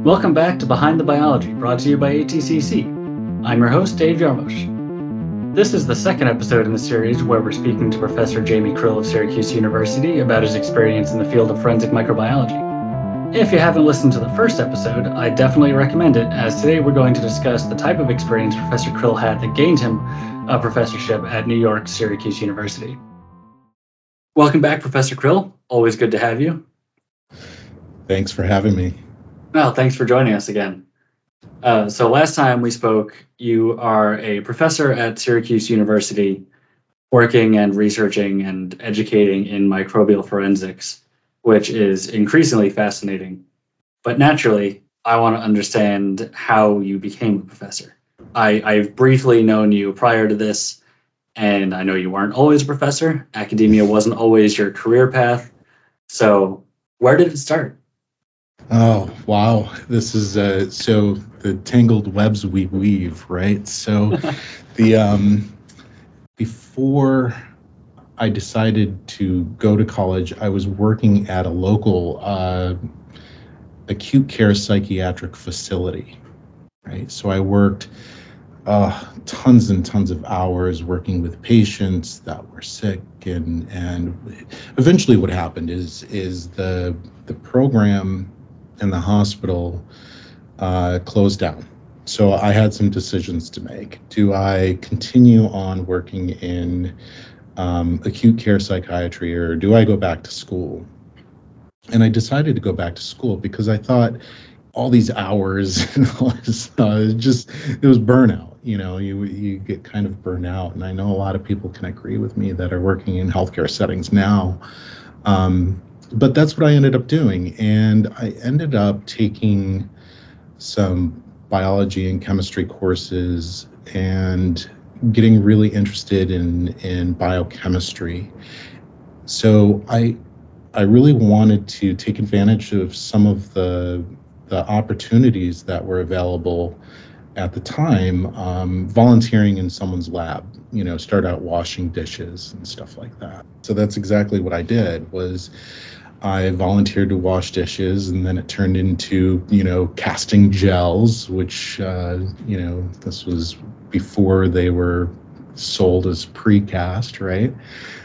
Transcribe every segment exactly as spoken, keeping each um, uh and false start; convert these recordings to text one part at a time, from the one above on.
Welcome back to Behind the Biology, brought to you by A T C C. I'm your host, Dave Yarmosh. This is the second episode in the series where we're speaking to Professor Jamie Krill of Syracuse University about his experience in the field of forensic microbiology. If you haven't listened to the first episode, I definitely recommend it, as today we're going to discuss the type of experience Professor Krill had that gained him a professorship at New York's Syracuse University. Welcome back, Professor Krill. Always good to have you. Thanks for having me. Well, thanks for joining us again. Uh, so last time we spoke, you are a professor at Syracuse University working and researching and educating in microbial forensics, which is increasingly fascinating. But naturally, I want to understand how you became a professor. I, I've briefly known you prior to this, and I know you weren't always a professor. Academia wasn't always your career path. So where did it start? Oh, wow. This is uh, so the tangled webs we weave, right? So the um, before I decided to go to college, I was working at a local uh, acute care psychiatric facility, right? So I worked uh, tons and tons of hours working with patients that were sick, and and eventually what happened is is the the program and the hospital uh, closed down. So I had some decisions to make. Do I continue on working in um, acute care psychiatry, or do I go back to school? And I decided to go back to school because I thought all these hours and all this, uh, just, it was burnout. You know, you you get kind of burnt out. And I know a lot of people can agree with me that are working in healthcare settings now. Um, But that's what I ended up doing. And I ended up taking some biology and chemistry courses and getting really interested in, in biochemistry. So I I really wanted to take advantage of some of the, the opportunities that were available at the time, um, volunteering in someone's lab, you know, start out washing dishes and stuff like that. So that's exactly what I did. Was I volunteered to wash dishes, and then it turned into, you know, casting gels, which, uh, you know, this was before they were sold as precast, right?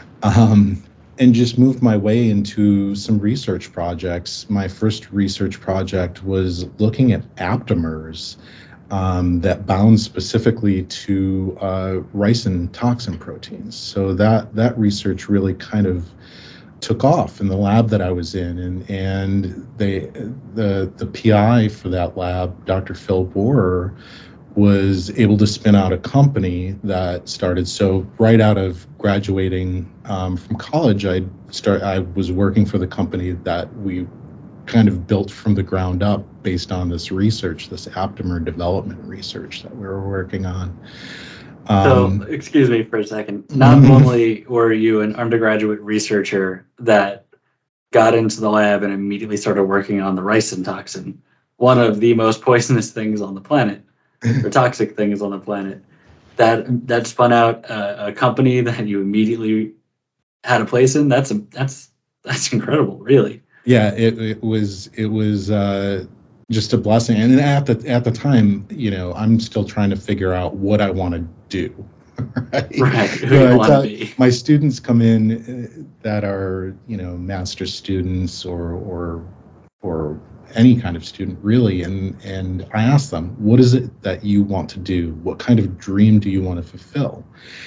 Um, and just moved my way into some research projects. My first research project was looking at aptamers um, that bound specifically to uh, ricin toxin proteins. So that that research really kind of took off in the lab that I was in, and and they the the P I for that lab, Doctor Phil Borer, was able to spin out a company that started. So right out of graduating um, from college, I start I was working for the company that we kind of built from the ground up based on this research, this aptamer development research that we were working on. Um, so, excuse me for a second. Not only were you an undergraduate researcher that got into the lab and immediately started working on the ricin toxin, one of the most poisonous things on the planet, or toxic things on the planet, that that spun out a, a company that you immediately had a place in. That's a, that's that's incredible, really. Yeah, it, it was it was. Uh... just a blessing. And at the at the time, you know, I'm still trying to figure out what I want to do. Right. Right. Who you know, want to be. My students come in that are, you know, master's students or or or any kind of student really, and and I ask them, what is it that you want to do? What kind of dream do you want to fulfill?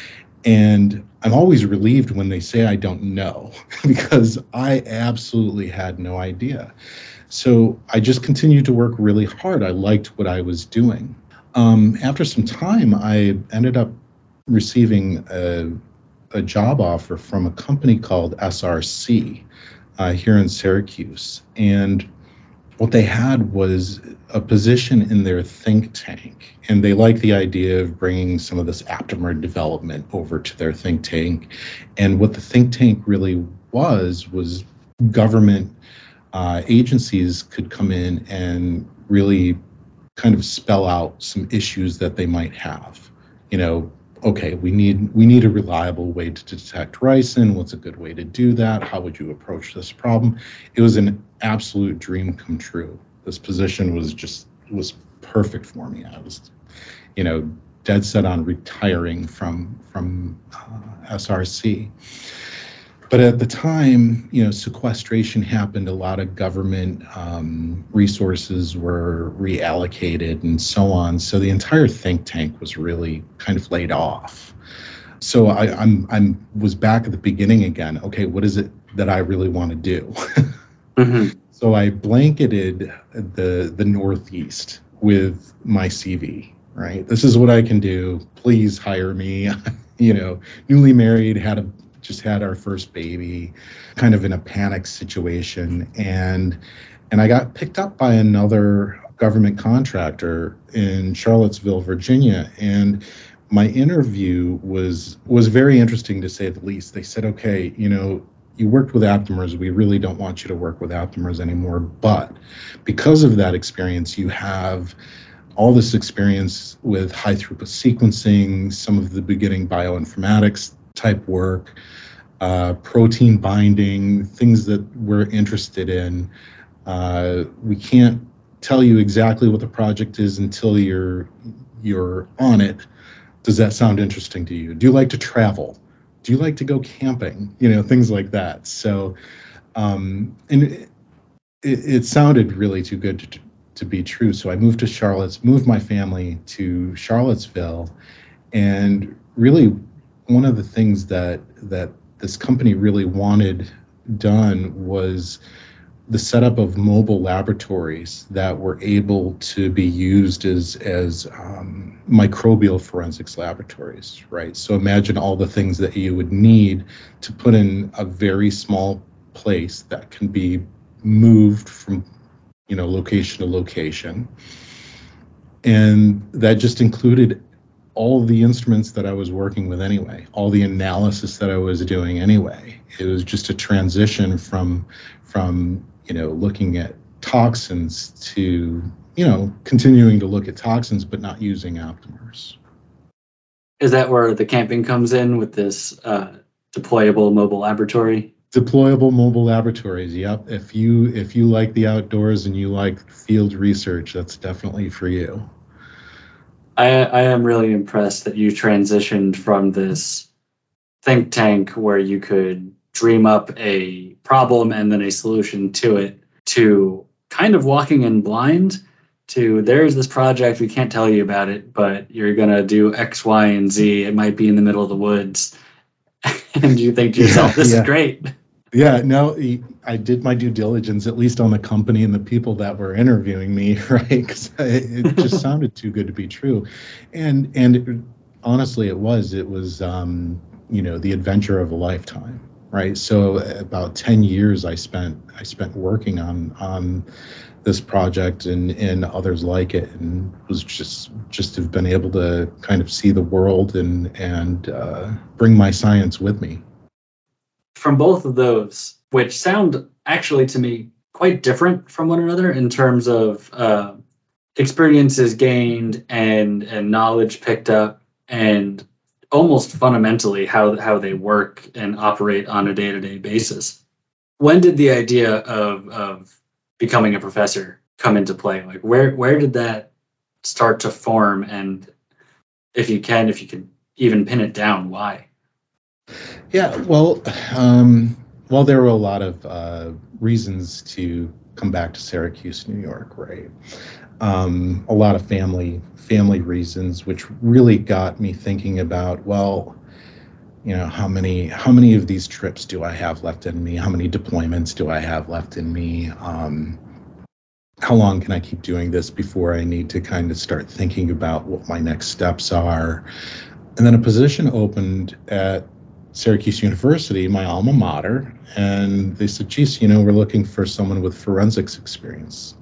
And I'm always relieved when they say I don't know, because I absolutely had no idea. So I just continued to work really hard. I liked what I was doing. Um, after some time, I ended up receiving a, a job offer from a company called S R C uh, here in Syracuse. And what they had was a position in their think tank. And they liked the idea of bringing some of this aptamer development over to their think tank. And what the think tank really was, was government Uh, agencies could come in and really kind of spell out some issues that they might have. You know, okay, we need we need a reliable way to detect ricin. What's a good way to do that? How would you approach this problem? It was an absolute dream come true. this position was just was perfect for me. I was, you know, dead set on retiring from from uh, S R C. But at the time, you know, sequestration happened. A lot of government um, resources were reallocated and so on. So the entire think tank was really kind of laid off. So I, I'm I'm was back at the beginning again. Okay, what is it that I really want to do? mm-hmm. So I blanketed the the Northeast with my C V. Right, this is what I can do. Please hire me. You know, newly married, had a just had our first baby, kind of in a panic situation, and and I got picked up by another government contractor in Charlottesville, Virginia, and my interview was was very interesting to say the least. They said, okay, you know, you worked with aptamers. We really don't want you to work with aptamers anymore, but because of that experience, you have all this experience with high throughput sequencing, some of the beginning bioinformatics type work, uh, protein binding, things that we're interested in. Uh, we can't tell you exactly what the project is until you're you're on it. Does that sound interesting to you? Do you like to travel? Do you like to go camping? You know, things like that. So, um, and it, it sounded really too good to, to be true. So I moved to Charlotte, moved my family to Charlottesville, and really one of the things that that this company really wanted done was the setup of mobile laboratories that were able to be used as as um, microbial forensics laboratories, right? So imagine all the things that you would need to put in a very small place that can be moved from, you know, location to location. And that just included all the instruments that I was working with anyway, all the analysis that I was doing anyway. It was just a transition from, from you know, looking at toxins to, you know, continuing to look at toxins, but not using aptamers. Is that where the camping comes in with this uh, deployable mobile laboratory? Deployable mobile laboratories, yep. If you if you like the outdoors and you like field research, that's definitely for you. I, I am really impressed that you transitioned from this think tank where you could dream up a problem and then a solution to it to kind of walking in blind to there's this project, we can't tell you about it, but you're going to do X, Y, and Z. It might be in the middle of the woods. And you think to yourself, yeah, this yeah. is great. Yeah, no, I did my due diligence, at least on the company and the people that were interviewing me, right? Because it, it just sounded too good to be true. And and it, honestly, it was. It was, um, you know, the adventure of a lifetime, right? So about ten years I spent I spent working on on this project and, and others like it, and was just just have been able to kind of see the world and, and uh, bring my science with me. From both of those, which sound actually to me quite different from one another in terms of uh, experiences gained and and knowledge picked up, and almost fundamentally how how they work and operate on a day-to-day basis. When did the idea of of becoming a professor come into play? Like where where did that start to form? And if you can, if you could even pin it down, why? Yeah, well, um, well, there were a lot of uh, reasons to come back to Syracuse, New York, right? Um, a lot of family family reasons, which really got me thinking about, well, you know, how many how many of these trips do I have left in me? How many deployments do I have left in me? Um, how long can I keep doing this before I need to kind of start thinking about what my next steps are? And then a position opened at Syracuse University, my alma mater, and they said, geez, you know, we're looking for someone with forensics experience.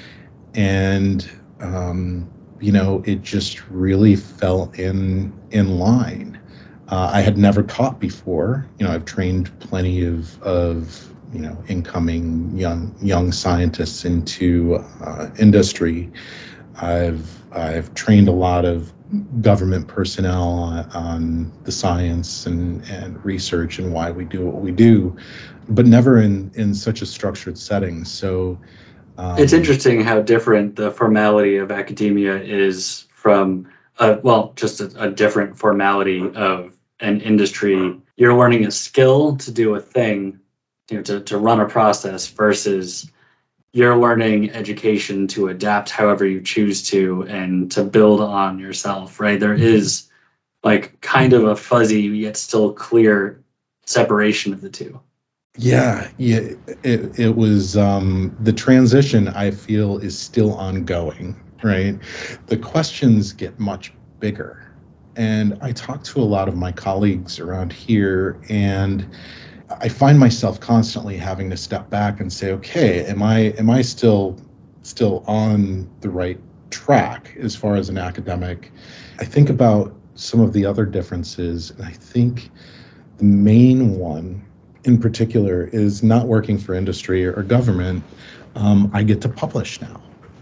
And, um, you know, it just really fell in in line. Uh, I had never taught before. You know, I've trained plenty of, of you know, incoming young young scientists into uh, industry. I've I've trained a lot of government personnel on, on the science and, and research and why we do what we do, but never in, in such a structured setting. So Um, It's interesting how different the formality of academia is from, uh, well, just a, a different formality of an industry. You're learning a skill to do a thing, you know, to, to run a process versus you're learning education to adapt however you choose to and to build on yourself, right? There is like kind of a fuzzy yet still clear separation of the two. Yeah, yeah, it, it was um, the transition I feel is still ongoing, right? The questions get much bigger. And I talk to a lot of my colleagues around here, and I find myself constantly having to step back and say, okay, am I am I still still on the right track as far as an academic? I think about some of the other differences, and I think the main one in particular is not working for industry or government. Um, I get to publish now.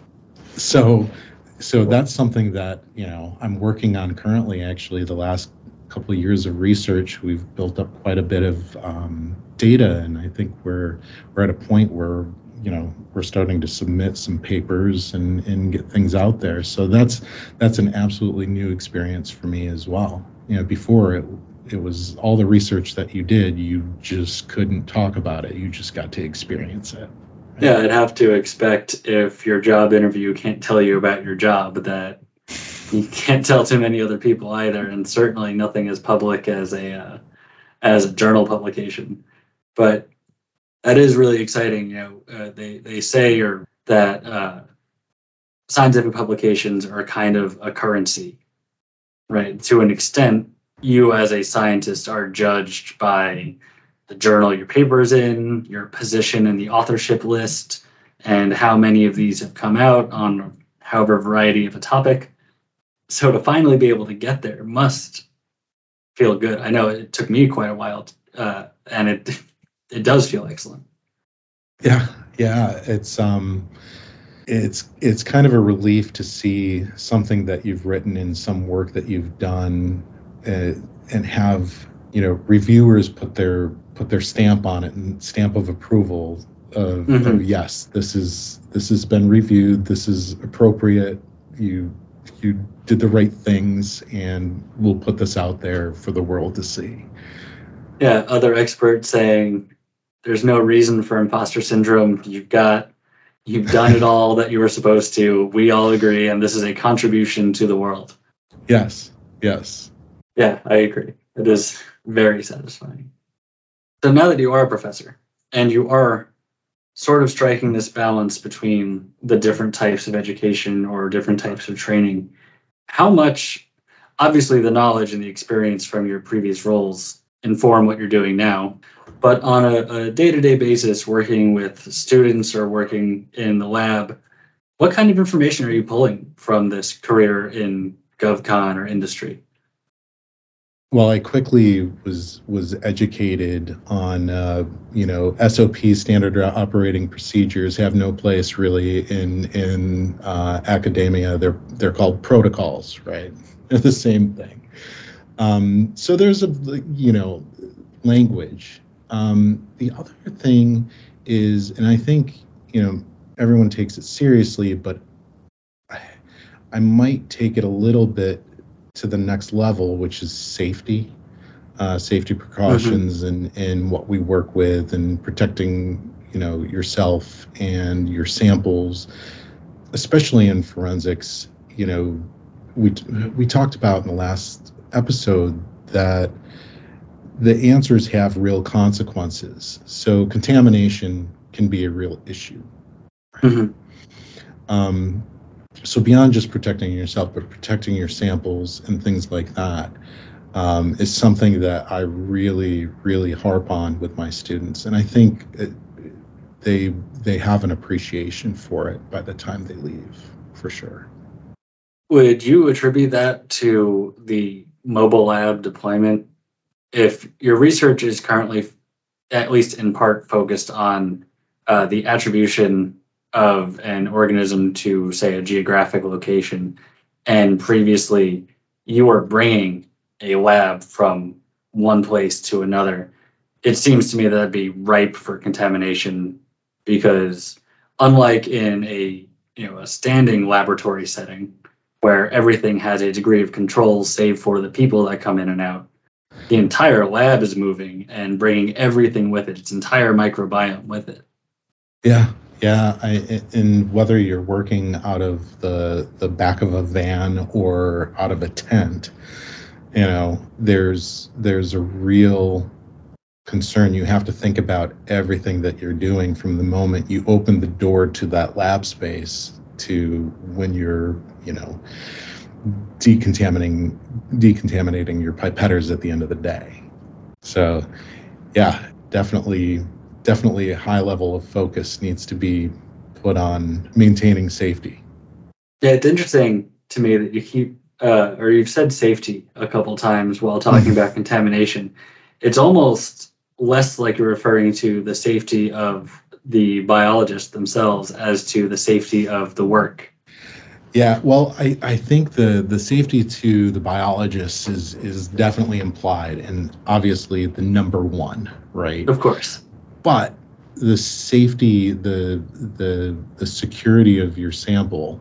So, so that's something that, you know, I'm working on currently. Actually, the last couple of years of research, we've built up quite a bit of um, data, and I think we're we're at a point where, you know, we're starting to submit some papers and, and get things out there. So that's that's an absolutely new experience for me as well. You know, before it it was all the research that you did, you just couldn't talk about it. You just got to experience it. Right? Yeah, I'd have to expect if your job interview can't tell you about your job, that you can't tell too many other people either, and certainly nothing as public as a uh, as a journal publication. But that is really exciting. You know, uh, they they say or that uh, scientific publications are kind of a currency, right? To an extent, you as a scientist are judged by the journal your paper's in, your position in the authorship list, and how many of these have come out on however variety of a topic. So to finally be able to get there must feel good. I know it took me quite a while, uh, and it it does feel excellent. Yeah, yeah, it's um, it's it's kind of a relief to see something that you've written in some work that you've done, uh, and have, you know, reviewers put their put their stamp on it and stamp of approval of, Mm-hmm. of yes, this is this has been reviewed, this is appropriate, you you did the right things, and we'll put this out there for the world to see. Yeah, other experts saying there's no reason for imposter syndrome. You've got you've done it all that you were supposed to. We all agree, and this is a contribution to the world. Yes, yes. Yeah, I agree. It is very satisfying. So now that you are a professor and you are sort of striking this balance between the different types of education or different types of training, how much, obviously the knowledge and the experience from your previous roles inform what you're doing now, but on a, a day-to-day basis, working with students or working in the lab, what kind of information are you pulling from this career in GovCon or industry? Well, I quickly was was educated on, uh, you know, S O P, standard operating procedures, have no place really in in uh, academia. They're they're called protocols, right? They're the same thing. Um, so there's a, you know, language. Um, the other thing is, and I think, you know, everyone takes it seriously, but I, I might take it a little bit to the next level, which is safety, uh, safety precautions, mm-hmm. and, and what we work with, and protecting, you know, yourself and your samples, especially in forensics. You know, we we talked about in the last episode that the answers have real consequences. So contamination can be a real issue. Right? Mm-hmm. Um, So beyond just protecting yourself, but protecting your samples and things like that, um, is something that I really, really harp on with my students. And I think it, they they have an appreciation for it by the time they leave, for sure. Would you attribute that to the mobile lab deployment? If your research is currently, at least in part, focused on uh, the attribution of an organism to, say, a geographic location, and previously you were bringing a lab from one place to another, it seems to me that that'd be ripe for contamination, because unlike in a you know a standing laboratory setting where everything has a degree of control save for the people that come in and out, the entire lab is moving and bringing everything with it, its entire microbiome with it. Yeah, yeah. I, and whether you're working out of the the back of a van or out of a tent, you know, there's there's a real concern. You have to think about everything that you're doing from the moment you open the door to that lab space to when you're, you know, decontaminating decontaminating your pipetters at the end of the day. So, yeah, definitely, definitely a high level of focus needs to be put on maintaining safety. Yeah, it's interesting to me that you keep, uh, or you've said safety a couple times while talking about contamination. It's almost less like you're referring to the safety of the biologists themselves as to the safety of the work. Yeah, well, I, I think the, the safety to the biologists is is definitely implied and obviously the number one, right? Of course. But the safety, the the the security of your sample,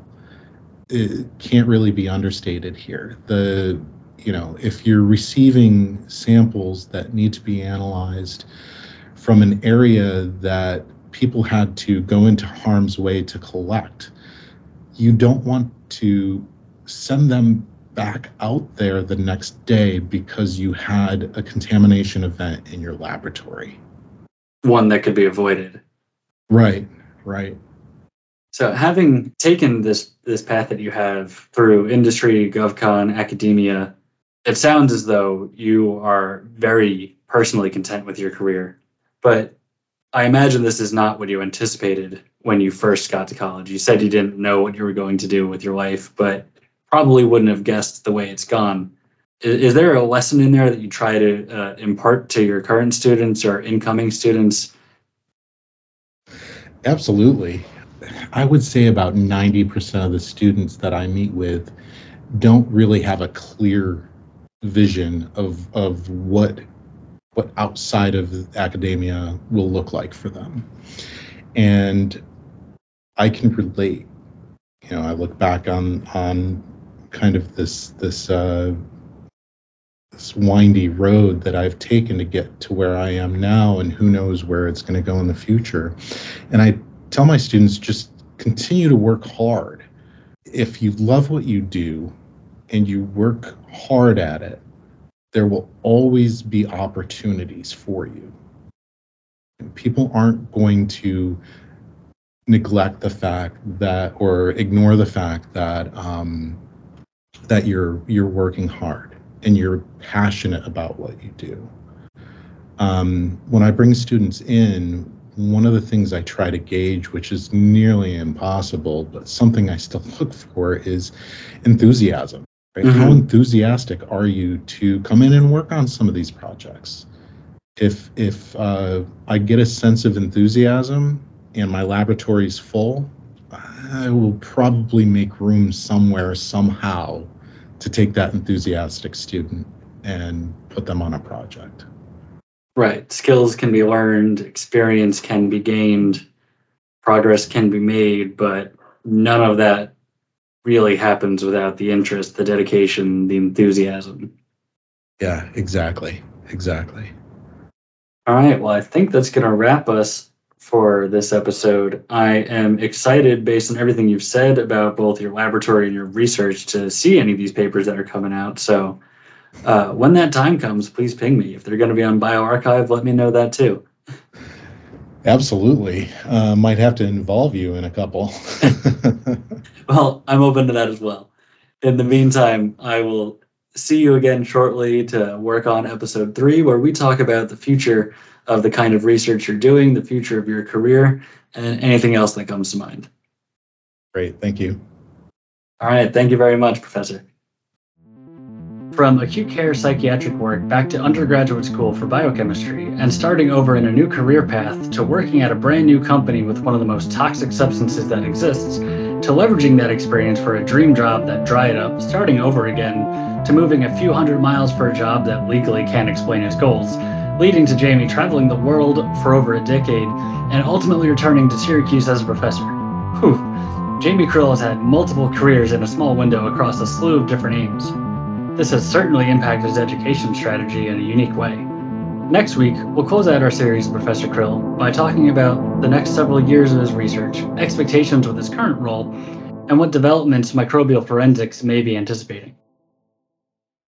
it can't really be understated here. The you know, if you're receiving samples that need to be analyzed from an area that people had to go into harm's way to collect, you don't want to send them back out there the next day because you had a contamination event in your laboratory. One that could be avoided. Right, right. So having taken this this path that you have through industry, GovCon, academia, it sounds as though you are very personally content with your career. But I imagine this is not what you anticipated when you first got to college. You said you didn't know what you were going to do with your life, but probably wouldn't have guessed the way it's gone. Is, is there a lesson in there that you try to uh, impart to your current students or incoming students? Absolutely. I would say about ninety percent of the students that I meet with don't really have a clear vision of of what what outside of academia will look like for them. And I can relate. You know, I look back on on kind of this this uh, this windy road that I've taken to get to where I am now, and who knows where it's going to go in the future. And I tell my students, just continue to work hard. If you love what you do and you work hard at it, there will always be opportunities for you. And people aren't going to neglect the fact that, or ignore the fact that um, that you're you're working hard and you're passionate about what you do. Um, when I bring students in, one of the things I try to gauge, which is nearly impossible, but something I still look for, is enthusiasm. Right? Mm-hmm. How enthusiastic are you to come in and work on some of these projects? If if uh, I get a sense of enthusiasm and my laboratory's full, I will probably make room somewhere, somehow, to take that enthusiastic student and put them on a project. Right. Skills can be learned, experience can be gained, progress can be made, but none of that really happens without the interest, the dedication, the enthusiasm. Yeah, exactly. Exactly. All right. Well, I think that's going to wrap us for this episode. I am excited, based on everything you've said about both your laboratory and your research, to see any of these papers that are coming out. So uh, when that time comes, please ping me. If they're going to be on bioRxiv, let me know that too. Absolutely. Uh, might have to involve you in a couple. Well, I'm open to that as well. In the meantime, I will see you again shortly to work on episode three, where we talk about the future of the kind of research you're doing, the future of your career, and anything else that comes to mind. Great. Thank you. All right. Thank you very much, Professor. From acute care psychiatric work back to undergraduate school for biochemistry, and starting over in a new career path to working at a brand new company with one of the most toxic substances that exists, to leveraging that experience for a dream job that dried up, starting over again, to moving a few hundred miles for a job that legally can't explain his goals, leading to Jamie traveling the world for over a decade and ultimately returning to Syracuse as a professor. Whew. Jamie Krill has had multiple careers in a small window across a slew of different aims. This has certainly impacted his education strategy in a unique way. Next week, we'll close out our series with Professor Krill by talking about the next several years of his research, expectations with his current role, and what developments microbial forensics may be anticipating.